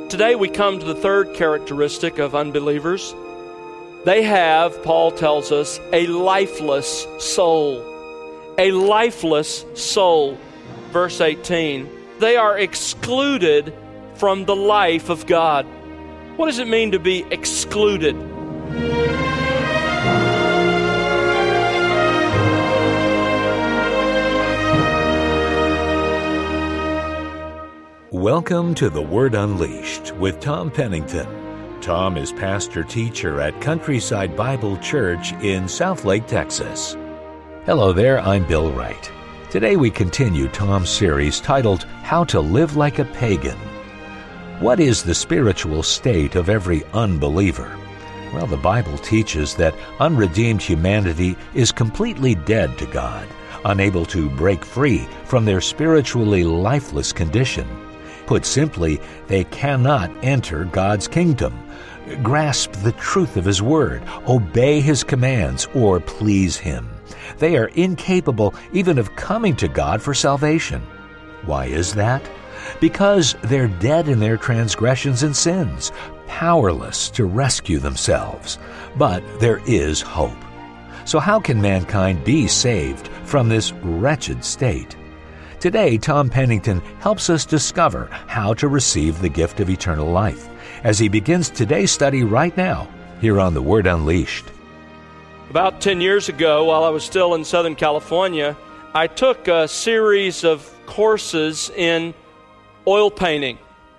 Today we come to the third characteristic of unbelievers. They have, Paul tells us, a lifeless soul. A lifeless soul. Verse 18. They are excluded from the life of God. What does it mean to be excluded? Welcome to The Word Unleashed with Tom Pennington. Tom is pastor-teacher at Countryside Bible Church in Southlake, Texas. Hello there, I'm Bill Wright. Today we continue Tom's series titled, How to Live Like a Pagan. What is the spiritual state of every unbeliever? Well, the Bible teaches that unredeemed humanity is completely dead to God, unable to break free from their spiritually lifeless condition. Put simply, they cannot enter God's kingdom, grasp the truth of His Word, obey His commands, or please Him. They are incapable even of coming to God for salvation. Why is that? Because they're dead in their transgressions and sins, powerless to rescue themselves. But there is hope. So how can mankind be saved from this wretched state? Today, Tom Pennington helps us discover how to receive the gift of eternal life as he begins today's study right now here on The Word Unleashed. About 10 years ago, while I was still in Southern California, I took a series of courses in oil painting.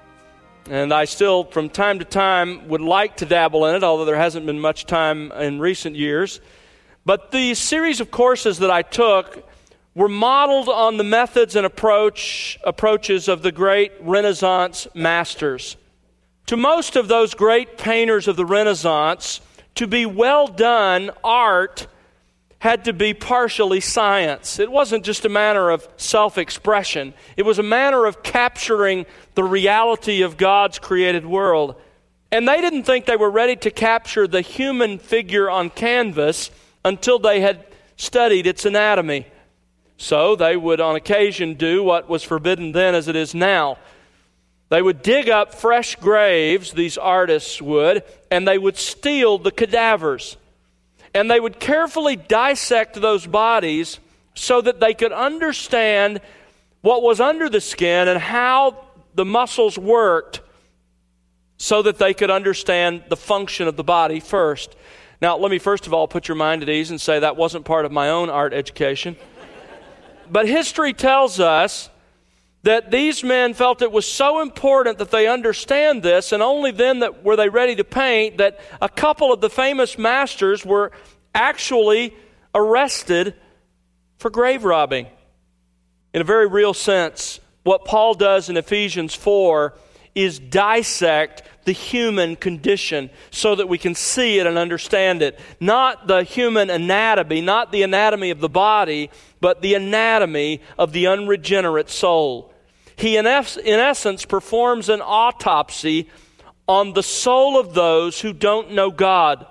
And I still, from time to time, would like to dabble in it, although there hasn't been much time in recent years. But the series of courses that I took were modeled on the methods and approaches of the great Renaissance masters. To most of those great painters of the Renaissance, to be well done, art had to be partially science. It wasn't just a matter of self-expression. It was a matter of capturing the reality of God's created world. And they didn't think they were ready to capture the human figure on canvas until they had studied its anatomy. So they would on occasion do what was forbidden then as it is now. They would dig up fresh graves, these artists would, and they would steal the cadavers. And they would carefully dissect those bodies so that they could understand what was under the skin and how the muscles worked so that they could understand the function of the body first. Now, let me first of all put your mind at ease and say that wasn't part of my own art education. But history tells us that these men felt it was so important that they understand this, and only then that were they ready to paint, that a couple of the famous masters were actually arrested for grave robbing. In a very real sense, what Paul does in Ephesians 4 is dissect the human condition so that we can see it and understand it. Not the human anatomy, not the anatomy of the body, but the anatomy of the unregenerate soul. He, in essence, performs an autopsy on the soul of those who don't know God.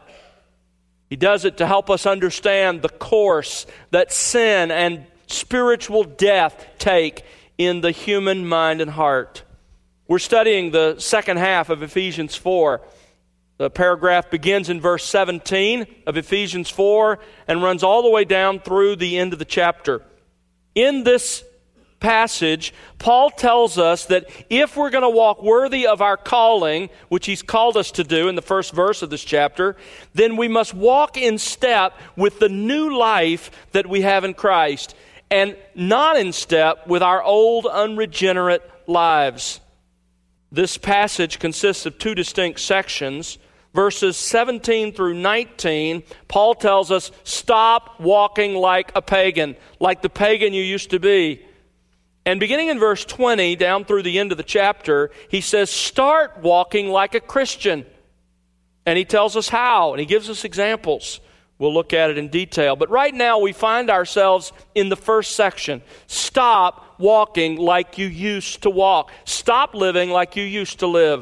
He does it to help us understand the course that sin and spiritual death take in the human mind and heart. We're studying the second half of Ephesians 4. The paragraph begins in verse 17 of Ephesians 4 and runs all the way down through the end of the chapter. In this passage, Paul tells us that if we're going to walk worthy of our calling, which he's called us to do in the first verse of this chapter, then we must walk in step with the new life that we have in Christ and not in step with our old unregenerate lives. This passage consists of two distinct sections. Verses 17 through 19, Paul tells us, stop walking like a pagan, like the pagan you used to be. And beginning in verse 20, down through the end of the chapter, he says, start walking like a Christian. And he tells us how, and he gives us examples. We'll look at it in detail. But right now we find ourselves in the first section. Stop walking like you used to walk. Stop living like you used to live.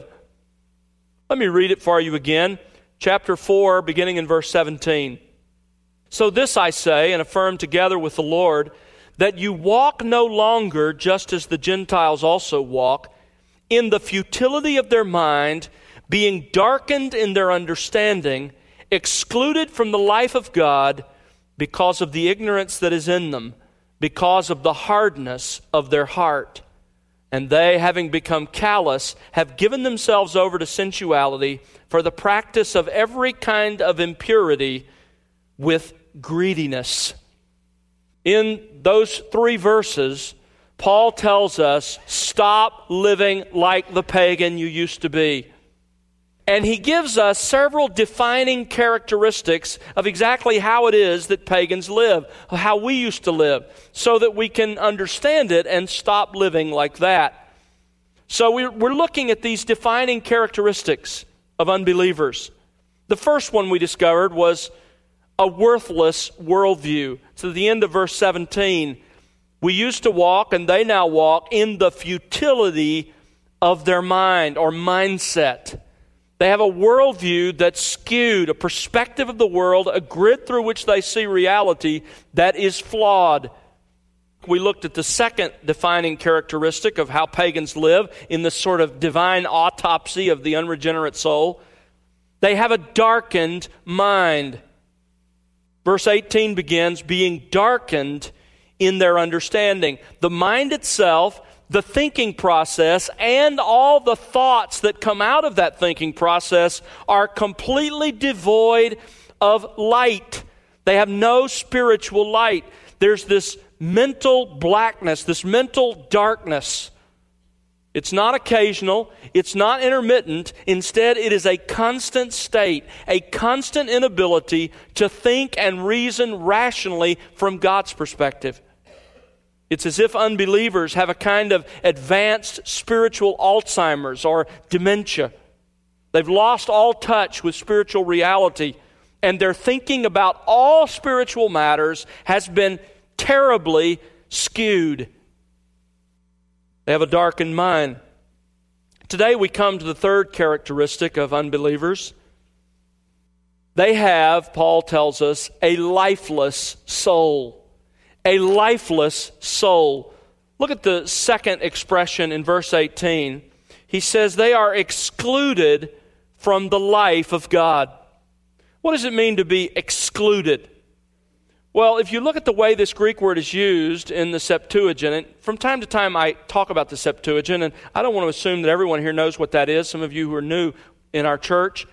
Let me read it for you again. Chapter 4, beginning in verse 17. So this I say and affirm together with the Lord, that you walk no longer just as the Gentiles also walk, in the futility of their mind, being darkened in their understanding, excluded from the life of God because of the ignorance that is in them, because of the hardness of their heart. And they, having become callous, have given themselves over to sensuality for the practice of every kind of impurity with greediness. In those 3 verses, Paul tells us, stop living like the pagan you used to be. And he gives us several defining characteristics of exactly how it is that pagans live, how we used to live, so that we can understand it and stop living like that. So we're looking at these defining characteristics of unbelievers. The first one we discovered was a worthless worldview. So at the end of verse 17, we used to walk, and they now walk, in the futility of their mind or mindset. They have a worldview that's skewed, a perspective of the world, a grid through which they see reality that is flawed. We looked at the second defining characteristic of how pagans live in this sort of divine autopsy of the unregenerate soul. They have a darkened mind. Verse 18 begins, being darkened in their understanding. The mind itself, the thinking process, and all the thoughts that come out of that thinking process are completely devoid of light. They have no spiritual light. There's this mental blackness, this mental darkness. It's not occasional. It's not intermittent. Instead, it is a constant state, a constant inability to think and reason rationally from God's perspective. It's as if unbelievers have a kind of advanced spiritual Alzheimer's or dementia. They've lost all touch with spiritual reality, and their thinking about all spiritual matters has been terribly skewed. They have a darkened mind. Today we come to the third characteristic of unbelievers. They have, Paul tells us, a lifeless soul. A lifeless soul. Look at the second expression in verse 18. He says they are excluded from the life of God. What does it mean to be excluded? Well, if you look at the way this Greek word is used in the Septuagint, and from time to time I talk about the Septuagint, and I don't want to assume that everyone here knows what that is, some of you who are new in our church.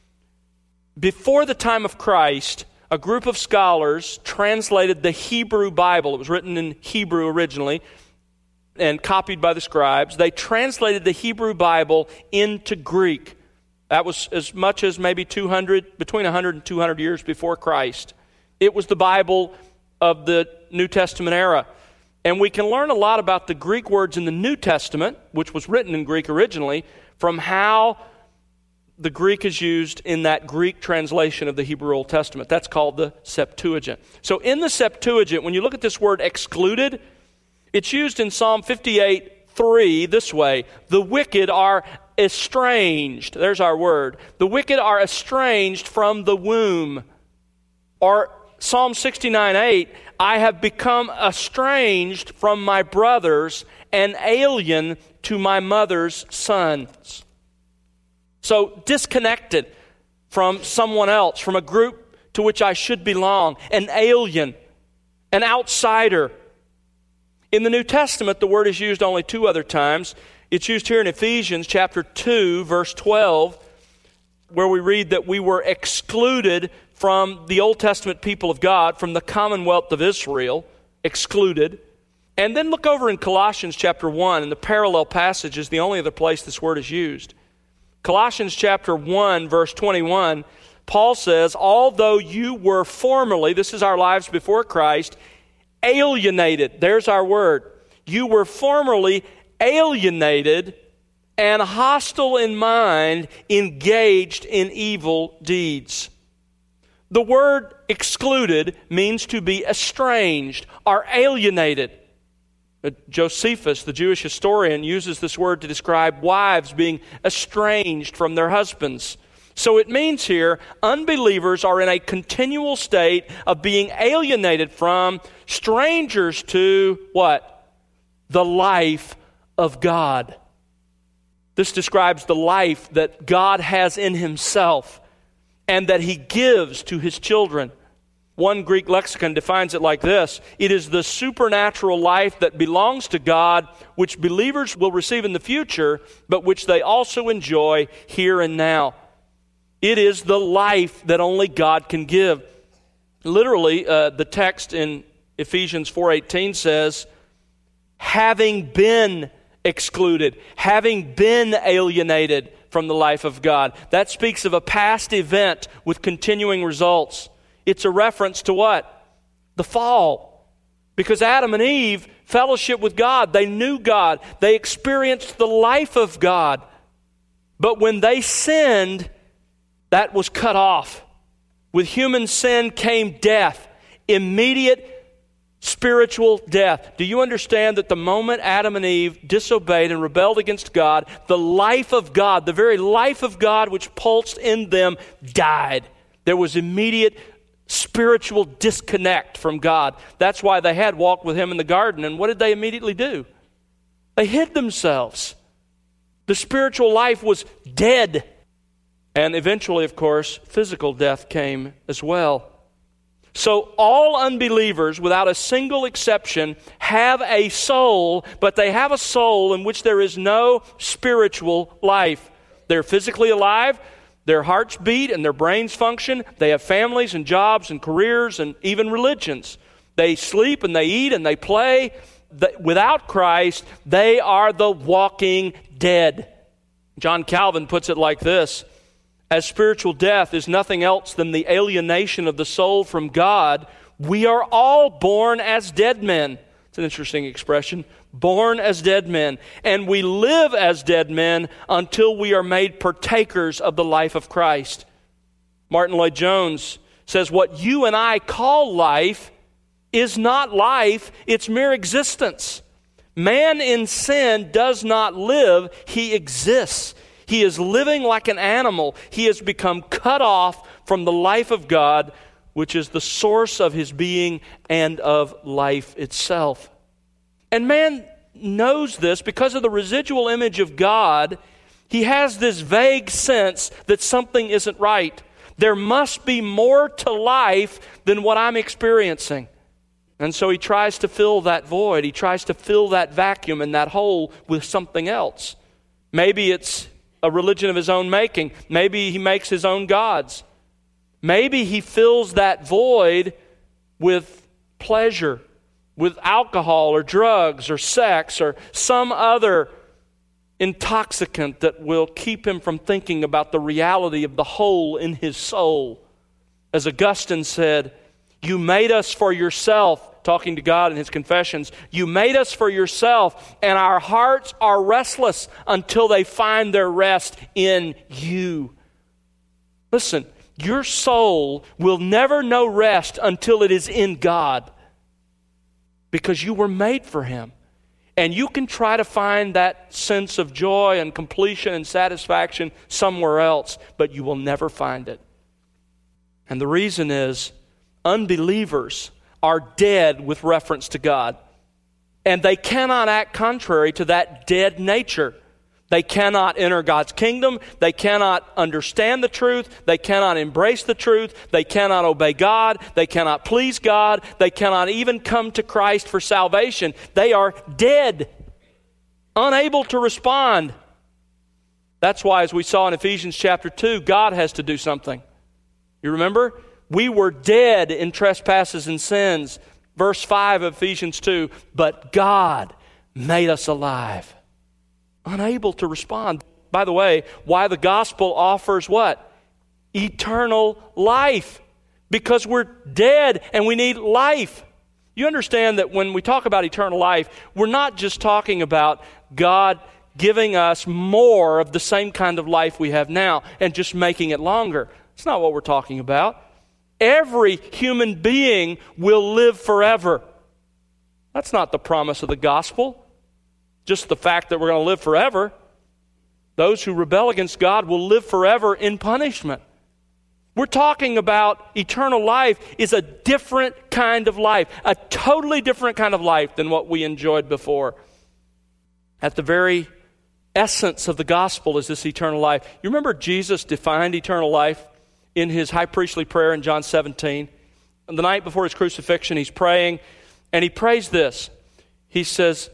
Before the time of Christ, a group of scholars translated the Hebrew Bible. It was written in Hebrew originally and copied by the scribes. They translated the Hebrew Bible into Greek. That was as much as maybe between 100 and 200 years before Christ. It was the Bible of the New Testament era. And we can learn a lot about the Greek words in the New Testament, which was written in Greek originally, from how the Greek is used in that Greek translation of the Hebrew Old Testament. That's called the Septuagint. So in the Septuagint, when you look at this word excluded, it's used in Psalm 58:3 this way: the wicked are estranged. There's our word. The wicked are estranged from the womb. Or Psalm 69:8, I have become estranged from my brothers and alien to my mother's sons. So disconnected from someone else, from a group to which I should belong, an alien, an outsider. In the New Testament, the word is used only 2 other times. It's used here in Ephesians chapter 2, verse 12, where we read that we were excluded from the Old Testament people of God, from the commonwealth of Israel, excluded. And then look over in Colossians chapter 1, and the parallel passage is the only other place this word is used. Colossians chapter 1, verse 21, Paul says, although you were formerly, this is our lives before Christ, alienated. There's our word. You were formerly alienated and hostile in mind, engaged in evil deeds. The word excluded means to be estranged or alienated. Josephus, the Jewish historian, uses this word to describe wives being estranged from their husbands. So it means here, unbelievers are in a continual state of being alienated from, strangers to, what? The life of God. This describes the life that God has in himself and that he gives to his children. One Greek lexicon defines it like this: it is the supernatural life that belongs to God, which believers will receive in the future, but which they also enjoy here and now. It is the life that only God can give. Literally, the text in Ephesians 4:18 says, having been excluded, having been alienated from the life of God. That speaks of a past event with continuing results. It's a reference to what? The fall. Because Adam and Eve fellowship with God. They knew God. They experienced the life of God. But when they sinned, that was cut off. With human sin came death. Immediate spiritual death. Do you understand that the moment Adam and Eve disobeyed and rebelled against God, the life of God, the very life of God which pulsed in them, died? There was immediate spiritual disconnect from God. That's why they had walked with him in the garden. And what did they immediately do? They hid themselves. The spiritual life was dead. And eventually, of course, physical death came as well. So all unbelievers, without a single exception, have a soul, but they have a soul in which there is no spiritual life. They're physically alive, their hearts beat and their brains function, they have families and jobs and careers and even religions. They sleep and they eat and they play. Without Christ, they are the walking dead. John Calvin puts it like this: as spiritual death is nothing else than the alienation of the soul from God, we are all born as dead men. It's an interesting expression. Born as dead men. And we live as dead men until we are made partakers of the life of Christ. Martin Lloyd-Jones says, what you and I call life is not life, it's mere existence. Man in sin does not live, he exists. He is living like an animal. He has become cut off from the life of God, which is the source of his being and of life itself. And man knows this because of the residual image of God. He has this vague sense that something isn't right. There must be more to life than what I'm experiencing. And so he tries to fill that void. He tries to fill that vacuum and that hole with something else. Maybe it's a religion of his own making. Maybe he makes his own gods. Maybe he fills that void with pleasure, with alcohol or drugs or sex or some other intoxicant that will keep him from thinking about the reality of the hole in his soul. As Augustine said, you made us for yourself, talking to God in his Confessions, you made us for yourself, and our hearts are restless until they find their rest in you. Listen, your soul will never know rest until it is in God, because you were made for him. And you can try to find that sense of joy and completion and satisfaction somewhere else, but you will never find it. And the reason is, unbelievers are dead with reference to God. And they cannot act contrary to that dead nature. They cannot enter God's kingdom. They cannot understand the truth. They cannot embrace the truth. They cannot obey God. They cannot please God. They cannot even come to Christ for salvation. They are dead, unable to respond. That's why, as we saw in Ephesians chapter 2, God has to do something. You remember? We were dead in trespasses and sins. Verse 5 of Ephesians 2, but God made us alive. Unable to respond. By the way, why the gospel offers what? Eternal life. Because we're dead and we need life. You understand that when we talk about eternal life, we're not just talking about God giving us more of the same kind of life we have now and just making it longer. That's not what we're talking about. Every human being will live forever. That's not the promise of the gospel. Just the fact that we're going to live forever. Those who rebel against God will live forever in punishment. We're talking about eternal life is a different kind of life, a totally different kind of life than what we enjoyed before. At the very essence of the gospel is this eternal life. You remember Jesus defined eternal life in his high priestly prayer in John 17? The night before his crucifixion, he's praying, and he prays this. He says,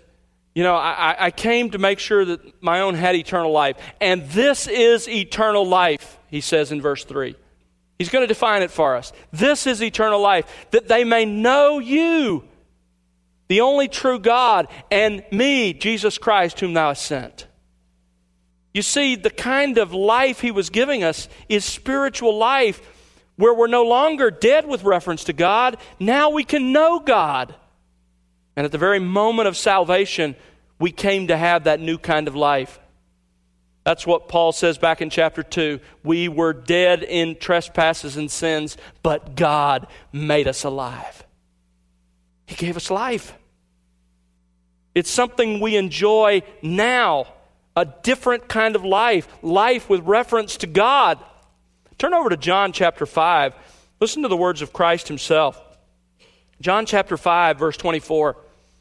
I came to make sure that my own had eternal life, and this is eternal life, he says in verse 3. He's going to define it for us. This is eternal life, that they may know you, the only true God, and me, Jesus Christ, whom thou hast sent. You see, the kind of life he was giving us is spiritual life, where we're no longer dead with reference to God. Now we can know God. And at the very moment of salvation, we came to have that new kind of life. That's what Paul says back in chapter 2. We were dead in trespasses and sins, but God made us alive. He gave us life. It's something we enjoy now. A different kind of life with reference to God. Turn over to John chapter 5. Listen to the words of Christ himself. John chapter 5, verse 24.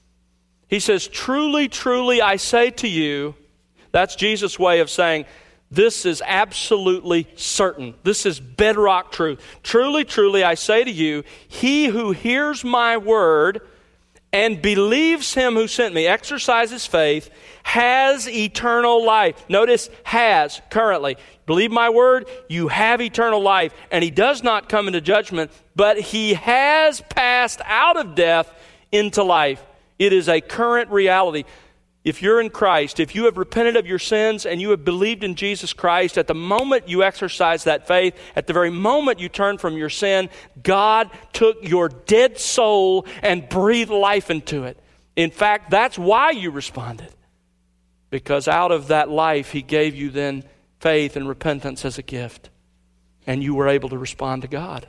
He says, "Truly, truly, I say to you," that's Jesus' way of saying, this is absolutely certain. This is bedrock truth. "Truly, truly, I say to you, he who hears my word and believes him who sent me," exercises faith, "has eternal life." Notice, has, currently. Believe my word, you have eternal life. And he does not come into judgment, but he has passed out of death into life. It is a current reality. If you're in Christ, if you have repented of your sins and you have believed in Jesus Christ, at the moment you exercise that faith, at the very moment you turn from your sin, God took your dead soul and breathed life into it. In fact, that's why you responded. Because out of that life, he gave you then faith and repentance as a gift. And you were able to respond to God.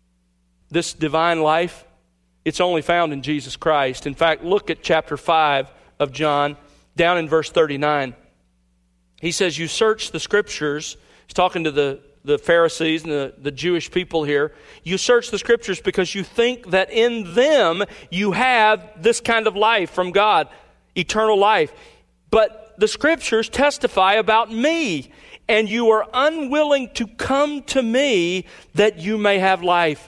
This divine life, it's only found in Jesus Christ. In fact, look at chapter 5 of John, down in verse 39. He says, "You search the Scriptures." He's talking to the Pharisees and the Jewish people here. "You search the Scriptures because you think that in them you have this kind of life from God, eternal life. But the Scriptures testify about me, and you are unwilling to come to me that you may have life."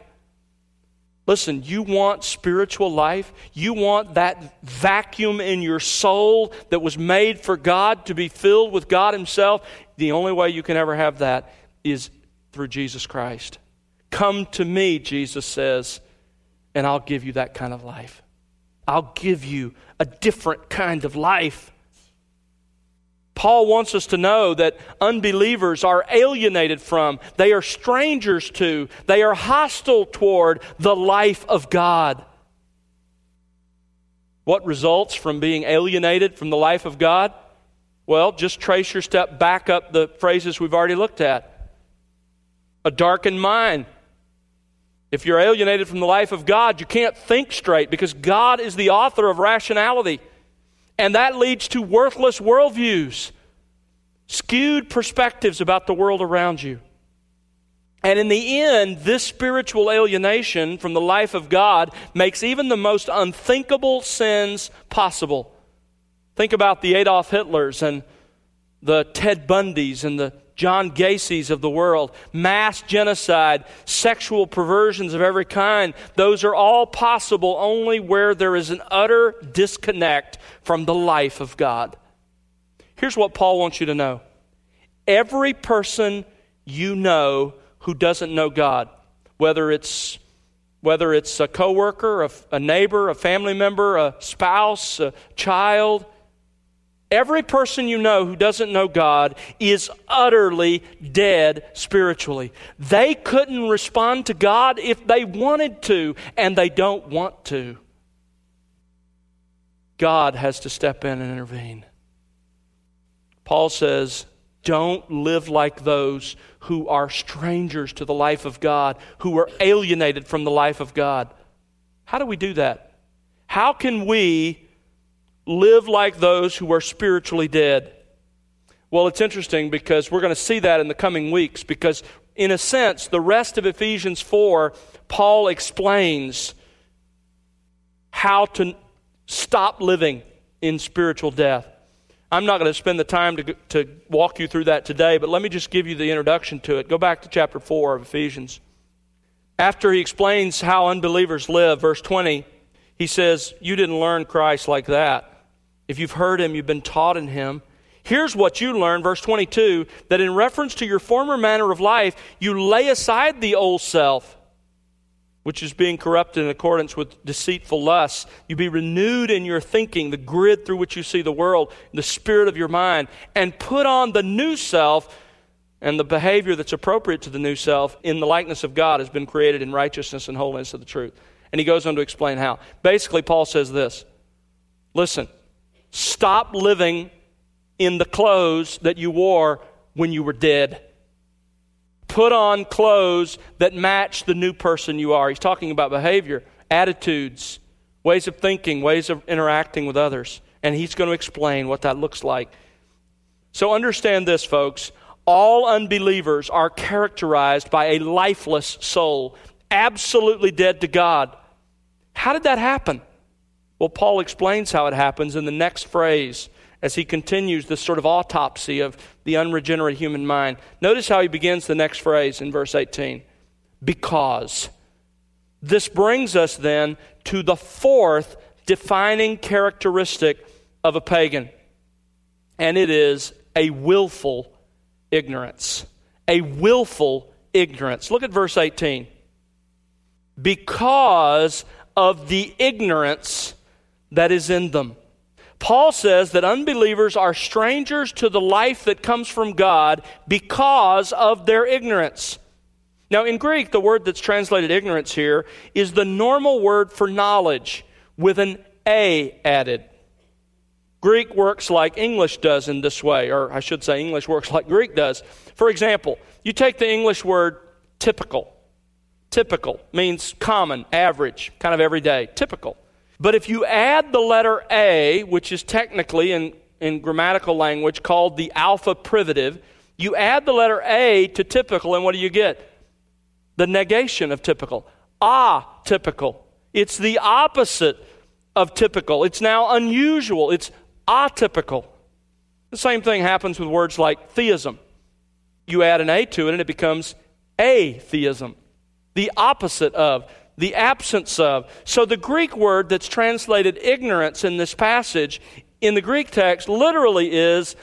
Listen, you want spiritual life? You want that vacuum in your soul that was made for God to be filled with God himself? The only way you can ever have that is through Jesus Christ. "Come to me," Jesus says, "and I'll give you that kind of life. I'll give you a different kind of life." Paul wants us to know that unbelievers are alienated from, they are strangers to, they are hostile toward the life of God. What results from being alienated from the life of God? Well, just trace your step back up the phrases we've already looked at. A darkened mind. If you're alienated from the life of God, you can't think straight because God is the author of rationality. And that leads to worthless worldviews, skewed perspectives about the world around you. And in the end, this spiritual alienation from the life of God makes even the most unthinkable sins possible. Think about the Adolf Hitlers and the Ted Bundys and the John Gacy's of the world, mass genocide, sexual perversions of every kind. Those are all possible only where there is an utter disconnect from the life of God. Here's what Paul wants you to know. Every person you know who doesn't know God, whether it's a coworker, a neighbor, a family member, a spouse, a child, every person you know who doesn't know God is utterly dead spiritually. They couldn't respond to God if they wanted to, and they don't want to. God has to step in and intervene. Paul says, don't live like those who are strangers to the life of God, who are alienated from the life of God. How do we do that? How can we live like those who are spiritually dead? Well, it's interesting because we're going to see that in the coming weeks, because in a sense, the rest of Ephesians 4, Paul explains how to stop living in spiritual death. I'm not going to spend the time to walk you through that today, but let me just give you the introduction to it. Go back to chapter 4 of Ephesians. After he explains how unbelievers live, verse 20, he says, you didn't learn Christ like that. If you've heard him, you've been taught in him. Here's what you learn, verse 22, that in reference to your former manner of life, you lay aside the old self, which is being corrupted in accordance with deceitful lusts. You be renewed in your thinking, the grid through which you see the world, the spirit of your mind, and put on the new self, and the behavior that's appropriate to the new self in the likeness of God has been created in righteousness and holiness of the truth. And he goes on to explain how. Basically, Paul says this. Listen, stop living in the clothes that you wore when you were dead. Put on clothes that match the new person you are. He's talking about behavior, attitudes, ways of thinking, ways of interacting with others. And he's going to explain what that looks like. So understand this, folks. All unbelievers are characterized by a lifeless soul, absolutely dead to God. How did that happen? Well, Paul explains how it happens in the next phrase as he continues this sort of autopsy of the unregenerate human mind. Notice how he begins the next phrase in verse 18. Because. This brings us then to the fourth defining characteristic of a pagan, and it is a willful ignorance. A willful ignorance. Look at verse 18. Because of the ignorance that is in them. Paul says that unbelievers are strangers to the life that comes from God because of their ignorance. Now, in Greek, the word that's translated ignorance here is the normal word for knowledge with an A added. Greek works like English does in this way, or I should say English works like Greek does. For example, you take the English word typical. Typical means common, average, kind of everyday, typical. But if you add the letter A, which is technically in grammatical language called the alpha privative, you add the letter A to typical, and what do you get? The negation of typical. Atypical. It's the opposite of typical. It's now unusual. It's atypical. The same thing happens with words like theism. You add an A to it and it becomes atheism. The opposite of, the absence of. So the Greek word that's translated ignorance in this passage, in the Greek text, literally is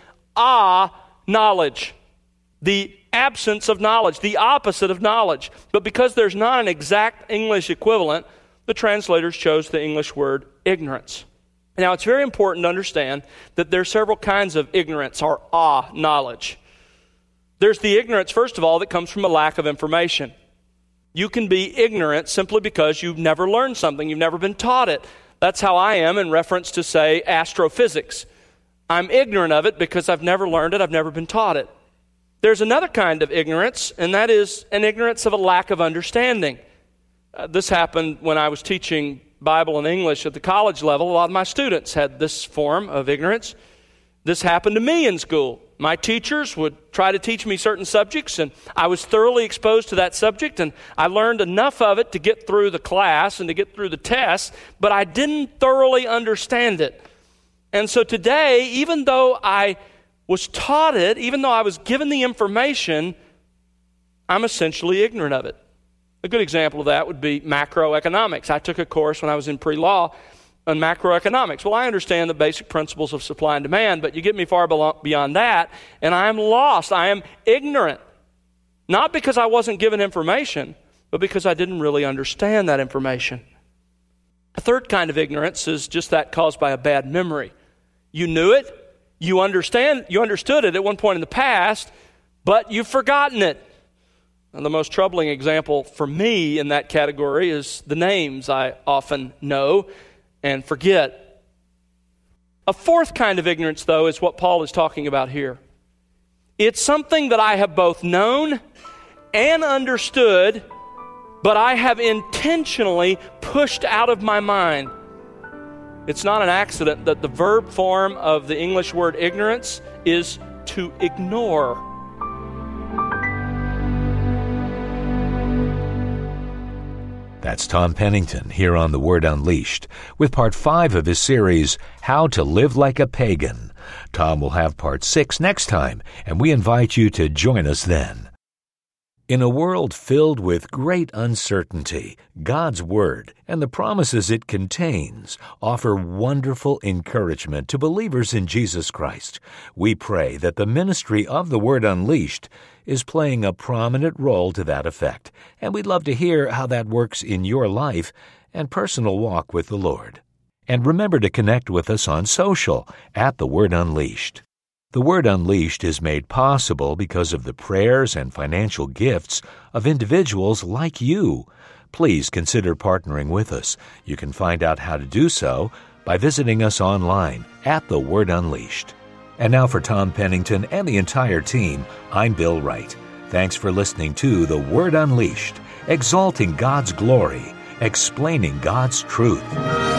knowledge. The absence of knowledge, the opposite of knowledge. But because there's not an exact English equivalent, the translators chose the English word ignorance. Now, it's very important to understand that there are several kinds of ignorance or knowledge. There's the ignorance, first of all, that comes from a lack of information. You can be ignorant simply because you've never learned something, you've never been taught it. That's how I am in reference to, say, astrophysics. I'm ignorant of it because I've never learned it, I've never been taught it. There's another kind of ignorance, and that is an ignorance of a lack of understanding. This happened when I was teaching Bible and English at the college level. A lot of my students had this form of ignorance. This happened to me in school. My teachers would try to teach me certain subjects, and I was thoroughly exposed to that subject, and I learned enough of it to get through the class and to get through the test, but I didn't thoroughly understand it. And so today, even though I was taught it, even though I was given the information, I'm essentially ignorant of it. A good example of that would be macroeconomics. I took a course when I was in pre-law on macroeconomics. Well, I understand the basic principles of supply and demand, but you get me far beyond that, and I am lost. I am ignorant. Not because I wasn't given information, but because I didn't really understand that information. A third kind of ignorance is just that caused by a bad memory. You knew it, you understood it at one point in the past, but you've forgotten it. And the most troubling example for me in that category is the names I often know and forget. A fourth kind of ignorance, though, is what Paul is talking about here. It's something that I have both known and understood, but I have intentionally pushed out of my mind. It's not an accident that the verb form of the English word ignorance is to ignore. That's Tom Pennington here on The Word Unleashed with part 5 of his series, How to Live Like a Pagan, Tom will have part 6 next time, and we invite you to join us then. In a world filled with great uncertainty, God's Word and the promises it contains offer wonderful encouragement to believers in Jesus Christ. We pray that the ministry of the Word Unleashed is playing a prominent role to that effect, and we'd love to hear how that works in your life and personal walk with the Lord. And remember to connect with us on social at The Word Unleashed. The Word Unleashed is made possible because of the prayers and financial gifts of individuals like you. Please consider partnering with us. You can find out how to do so by visiting us online at The Word Unleashed. And now for Tom Pennington and the entire team, I'm Bill Wright. Thanks for listening to The Word Unleashed, exalting God's glory, explaining God's truth.